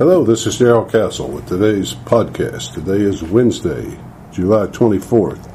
Hello, this is Darrell Castle with today's podcast. Today is Wednesday, July 24th,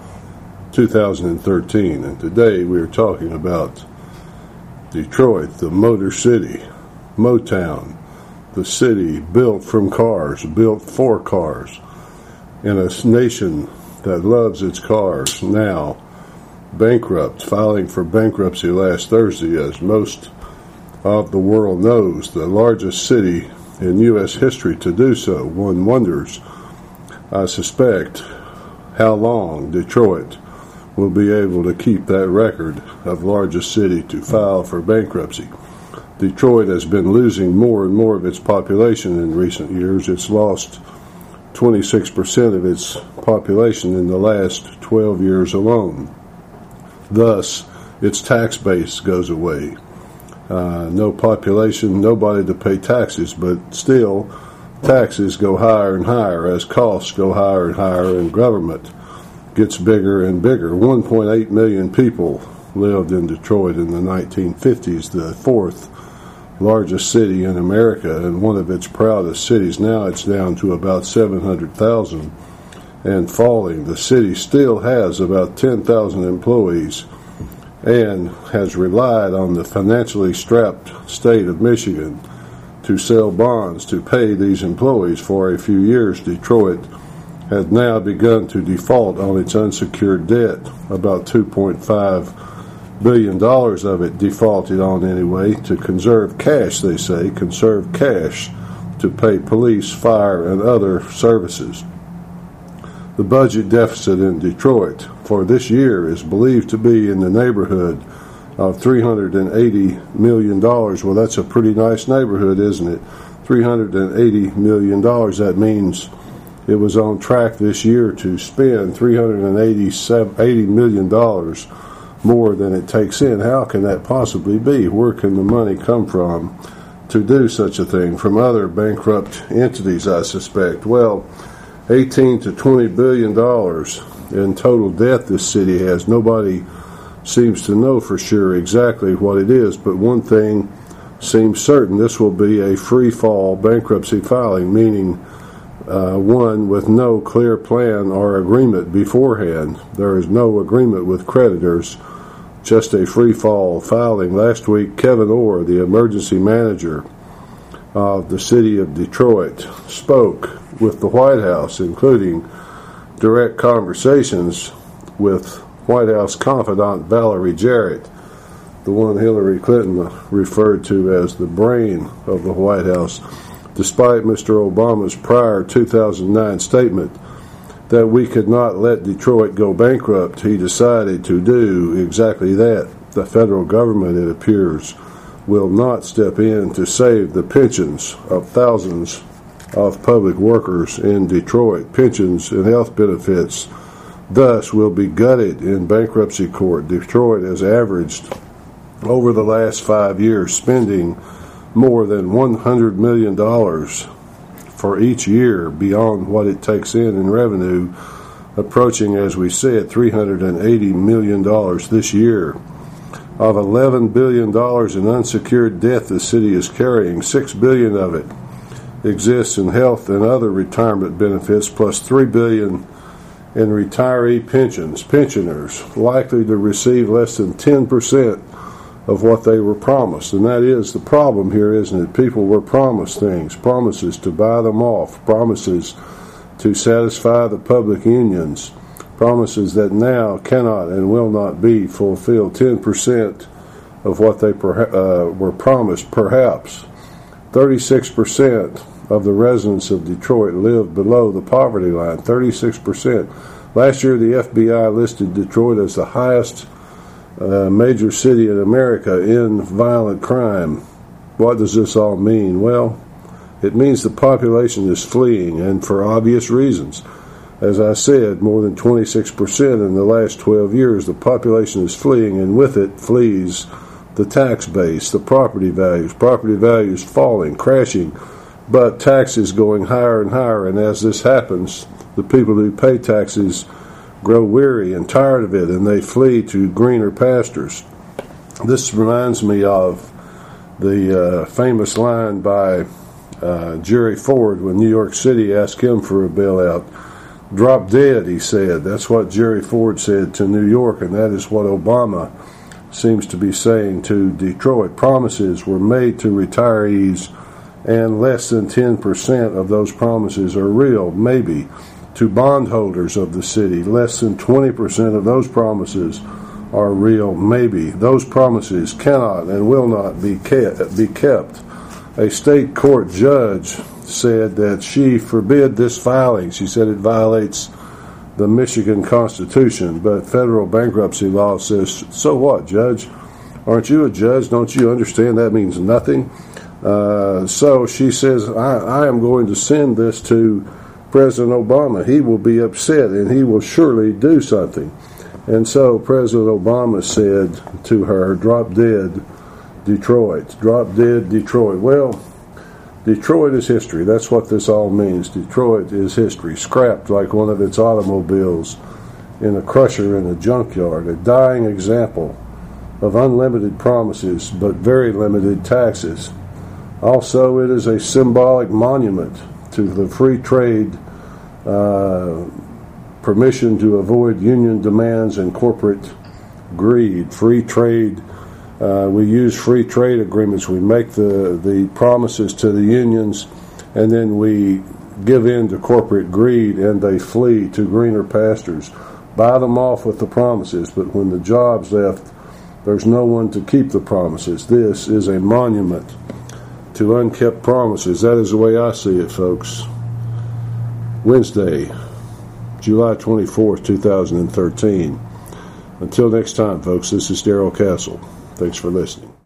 2013, and today we are talking about Detroit, the Motor City, Motown, the city built from cars, built for cars, in a nation that loves its cars, now bankrupt, filing for bankruptcy last Thursday, as most of the world knows, the largest city in U.S. history to do so. One wonders, I suspect, how long Detroit will be able to keep that record of largest city to file for bankruptcy. Detroit has been losing more and more of its population in recent years. It's lost 26% of its population in the last 12 years alone. Thus, its tax base goes away. No population, nobody to pay taxes, but still taxes go higher and higher as costs go higher and higher and government gets bigger and bigger. 1.8 million people lived in Detroit in the 1950s, the fourth largest city in America and one of its proudest cities. Now it's down to about 700,000 and falling. The city still has about 10,000 employees and has relied on the financially strapped state of Michigan to sell bonds to pay these employees for a few years. Detroit has now begun to default on its unsecured debt. About $2.5 billion of it defaulted on anyway, to conserve cash, they say, conserve cash to pay police, fire, and other services. The budget deficit in Detroit for this year is believed to be in the neighborhood of $380 million. Well, that's a pretty nice neighborhood, isn't it? $380 million. That means it was on track this year to spend $380 million more than it takes in. How can that possibly be? Where can the money come from to do such a thing? From other bankrupt entities, I suspect. Well, $18 to $20 billion in total debt this city has. Nobody seems to know for sure exactly what it is, but one thing seems certain: this will be a free-fall bankruptcy filing, meaning one with no clear plan or agreement beforehand. There is no agreement with creditors, just a free-fall filing. Last week, Kevin Orr, the emergency manager of the city of Detroit, spoke with the White House, including direct conversations with White House confidant Valerie Jarrett, the one Hillary Clinton referred to as the brain of the White House. Despite Mr. Obama's prior 2009 statement that we could not let Detroit go bankrupt, he decided to do exactly that. The federal government, it appears, will not step in to save the pensions of thousands of public workers in Detroit. Pensions and health benefits thus will be gutted in bankruptcy court. Detroit has averaged over the last 5 years spending more than $100 million for each year beyond what it takes in revenue, approaching, as we said, $380 million this year. Of $11 billion in unsecured debt the city is carrying, $6 billion of it exists in health and other retirement benefits, plus $3 billion in retiree pensions. Pensioners likely to receive less than 10% of what they were promised. And that is the problem here, isn't it? People were promised things, promises to buy them off, promises to satisfy the public unions, promises that now cannot and will not be fulfilled. 10% of what they were promised, perhaps. 36% of the residents of Detroit live below the poverty line. 36%. Last year, the FBI listed Detroit as the highest major city in America in violent crime. What does this all mean? Well, it means the population is fleeing, and for obvious reasons. As I said, more than 26% in the last 12 years, the population is fleeing, and with it flees the tax base, the property values falling, crashing, but taxes going higher and higher. And as this happens, the people who pay taxes grow weary and tired of it, and they flee to greener pastures. This reminds me of the famous line by Jerry Ford, when New York City asked him for a bailout, drop dead, he said. That's what Jerry Ford said to New York, and that is what Obama seems to be saying to Detroit. Promises were made to retirees, and less than 10% of those promises are real, maybe. To bondholders of the city, less than 20% of those promises are real, maybe. Those promises cannot and will not be kept. A state court judge said that she forbid this filing. She said it violates the Michigan Constitution, but federal bankruptcy law says, so what, Judge? Aren't you a judge? Don't you understand that means nothing? So she says, I am going to send this to President Obama. He will be upset, and he will surely do something. And so President Obama said to her, drop dead, Detroit. Drop dead, Detroit. Well, Detroit is history. That's what this all means. Detroit is history. Scrapped like one of its automobiles in a crusher in a junkyard. A dying example of unlimited promises but very limited taxes. Also, it is a symbolic monument to the free trade, permission to avoid union demands and corporate greed. Free trade, we use free trade agreements. We make the promises to the unions, and then we give in to corporate greed, and they flee to greener pastures. Buy them off with the promises, but when the job's left, there's no one to keep the promises. This is a monument to unkept promises. That is the way I see it, folks. Wednesday, July 24th, 2013. Until next time, folks, this is Darrell Castle. Thanks for listening.